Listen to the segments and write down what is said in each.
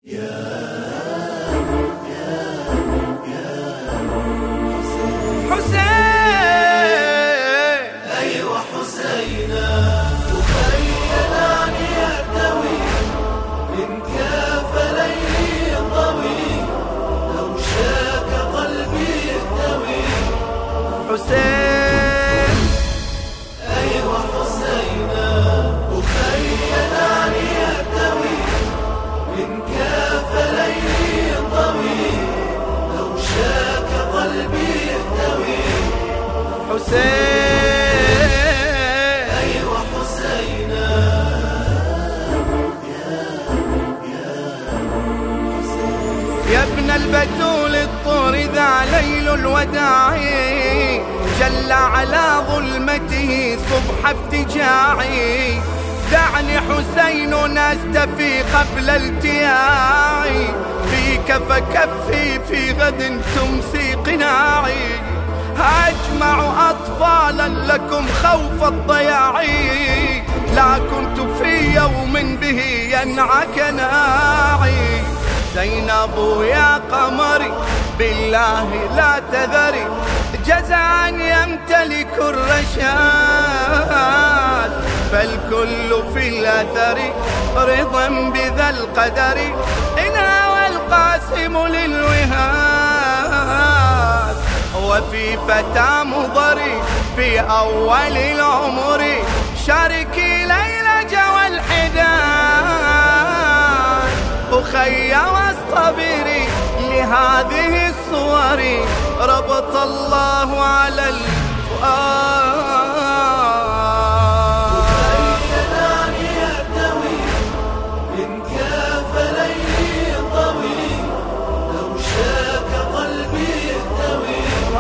حسين أيوة حسينا وخيلاني يرتوي من كافليه طويل لو شاك قلبي يهتوي حسين أيوة حسينا وخيلاني يرتوي من كافليه طويل لو شاك قلبي يهتوي حسين أيوة حسينا يا ابن البتول الطور ذا ليل الوداع جل على ظلمته صبح افتجاعي دعني حسين نستفي قبل التياعي فيك فكفي في غد تمسي قناعي أجمع أطفالا لكم خوف الضياع لا كنت في يوم به ينعك ناعي زينب يا قمري بالله لا تذري جزعا يمتلك الرشاد فالكل في الأثر رضا بذا القدر إن هوى القاسم للوهاد وفي فتى مضري في أول العمر شاركي ليلى جوى الحداد أخي واصطبري لهذه الصور ربط الله على الفؤاد وخيلاني يرتوي من كافليه طويل لو شاك قلبي يهتوي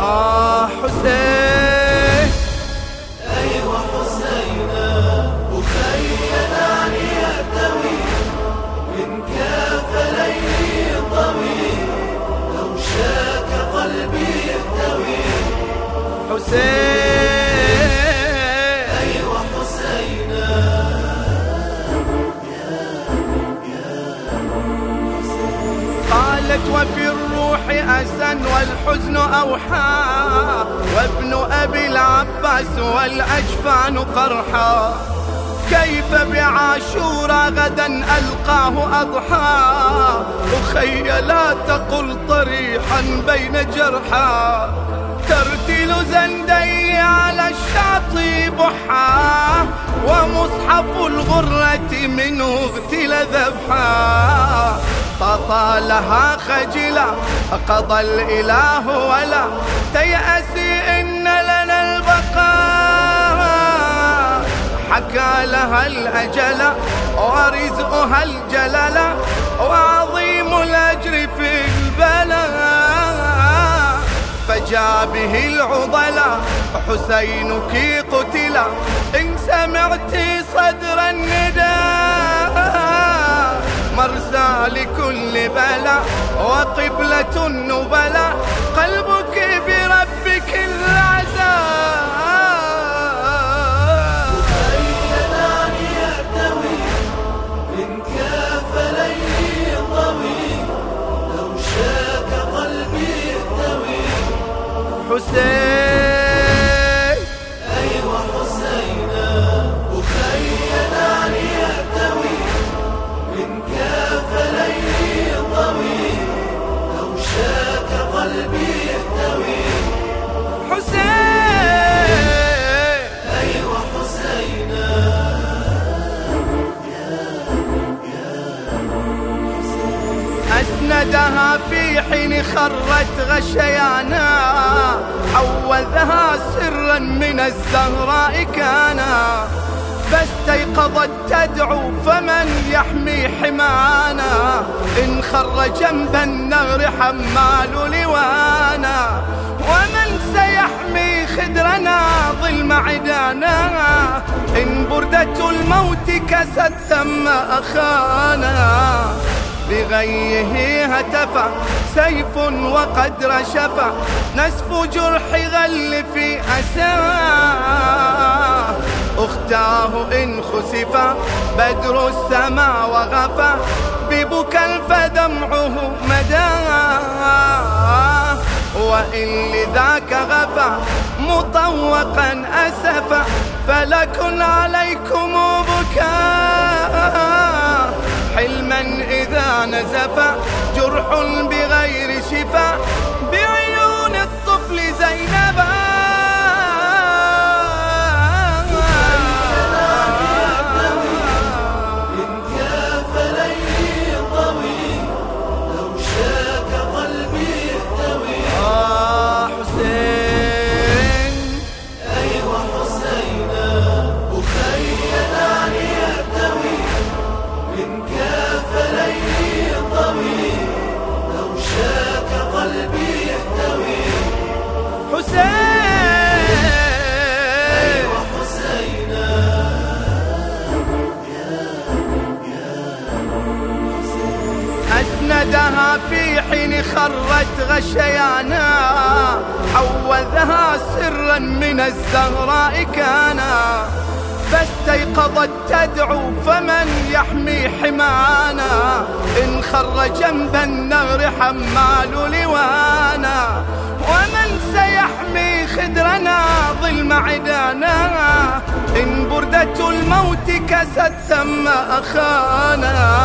حسين أيوة حسينا وخيلاني يرتوي من كافليه طويل لو شاك قلبي يهتوي حسين أيوة حسينا قالت وفي الروح أسى والحزن أوحى وابن أبي العباس والأجفان قرحا كيف بعاشورا غدا ألقاه أضحى أخي لا تقل طريحا بين جرحا ترتل زندي على الشاطئ بحا ومصحف الغرة منه اغتل ذبحا فطالها خجلا قضى الإله ولا تيأسي إن لنا البقاء حكى لها الأجل ورزقها الجلل وعظيم الأجر في البلاء فجاء به العضلا حسينك قتلا إن سمعت صدر النداء مرسى لكل بلاء وقبلة النبلاء قلبك بربك العزاء وخيلاني يرتوي من كافليه طويل لو شاك قلبي يهتوي حسين أيوة حسينا وخيلاني يرتوي من كافليه طويل لو شاك قلبي يهتوي حسين أيوة حسينا أسندها في حين خرت غشيانا حوذها سرا من الزهراء كانا فاستيقظت تدعو فمن يحمي حمانا إن خر جنب النغر حمال لوانا ومن سيحمي خدرنا ظلم عدانا إن بردة الموت كست ثم أخانا بغيه هتف سيف وقد رشف نسف جرح غل في أساه أختاه إن خسف بدر السما وغفى ببكى فدمعه مداه، وإن لذاك غفى مطوقا أسفا فلكن عليكم بكاء، حلما إذا نزف جرح بغير شفاء بعيون الطفل زينبا. أسندها في حين خرت غشيانا، حوذها سرا من الزهراء كانا، فاستيقظت تدعو فمن يحمي حمانا، إن خر جنب النغر حمال لوانا، ومن سيحمي خدرنا ظلم عدانا، إن بردة الموت كست ثم أخانا،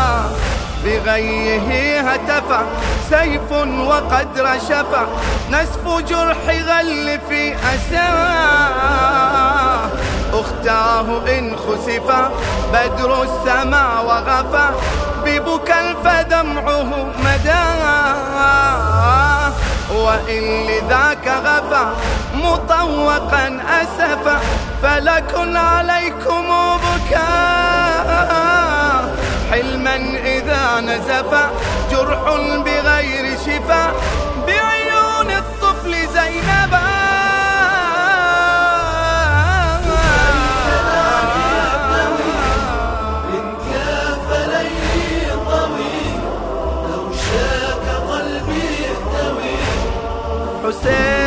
بغيه هتف سيف وقد رشف نسف جرح غل في أساه، أختاه إن خسف بدر السماء وغفى ببكى فدمعه مداه، وإن لذاك غفى مطوقا أسفا فلكن عليكم بكاء، حلما إذا نزف جرح بغير شفاء بعيون الطفل زينبا. إن كاف ليلي طويل لو شاك قلبي يهتوي. حسين